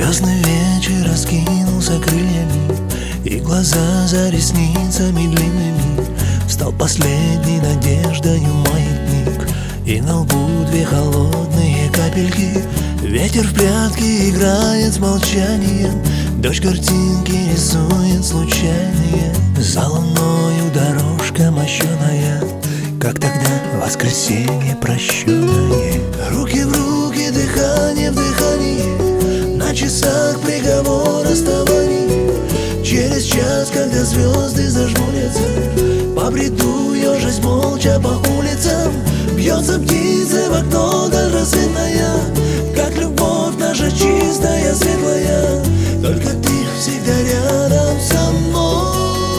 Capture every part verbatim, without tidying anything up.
Звездный вечер раскинулся крыльями, и глаза за ресницами длинными. Стал последней надеждою маятник, и на лбу две холодные капельки. Ветер в прятки играет с молчанием, дождь картинки рисует случайные. За луною дорожка мощеная, как тогда воскресенье прощенное. Руки в руки, дыхание в дыхании, на часах приговор расставаний. Через час, когда звезды зажмурятся, побреду ежась молча по улицам. Бьется птица в окно даль рассветная, как любовь наша чистая, светлая. Только ты всегда рядом со мной.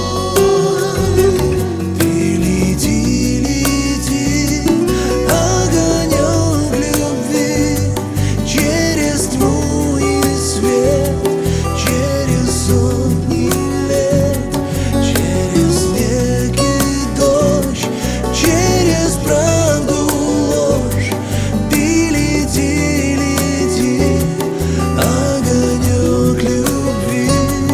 Ты лети, лети, огонек любви, через тьму и свет, через сотни лет, через снег и дождь, через правду ложь. Ты лети, лети, огонек любви.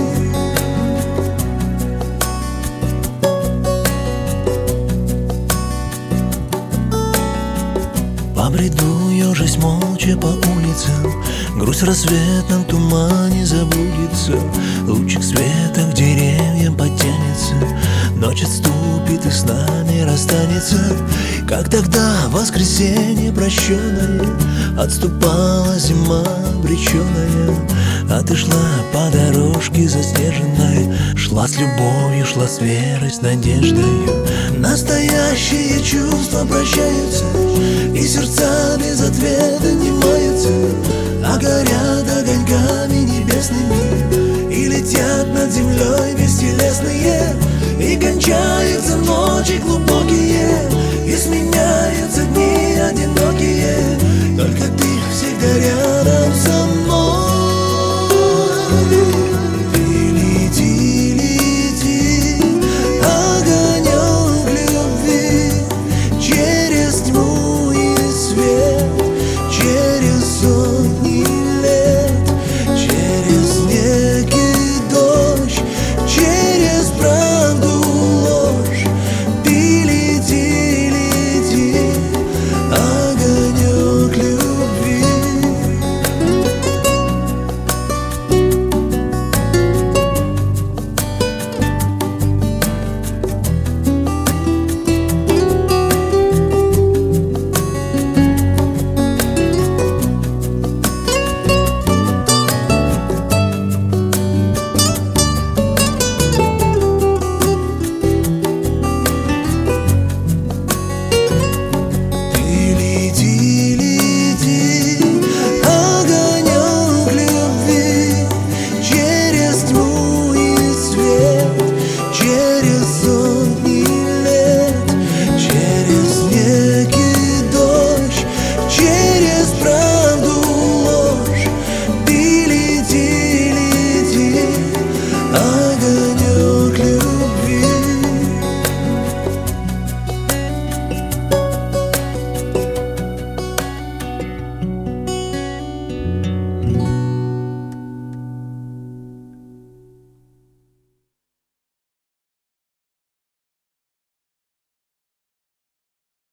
Побреду ежась молча по улицам, грусть в рассветном тумане забудется. Лучик света к деревьям потянется, ночь отступит и с нами расстанется. Как тогда воскресенье прощенное, отступала зима обреченная. А ты шла по дорожке заснеженной, шла с любовью, шла с верой, с надеждою. Настоящие чувства прощаются, и сердца без ответа не маются, а горят огоньками небесными, и летят над землей бестелесные, и кончаются ночи глубокие.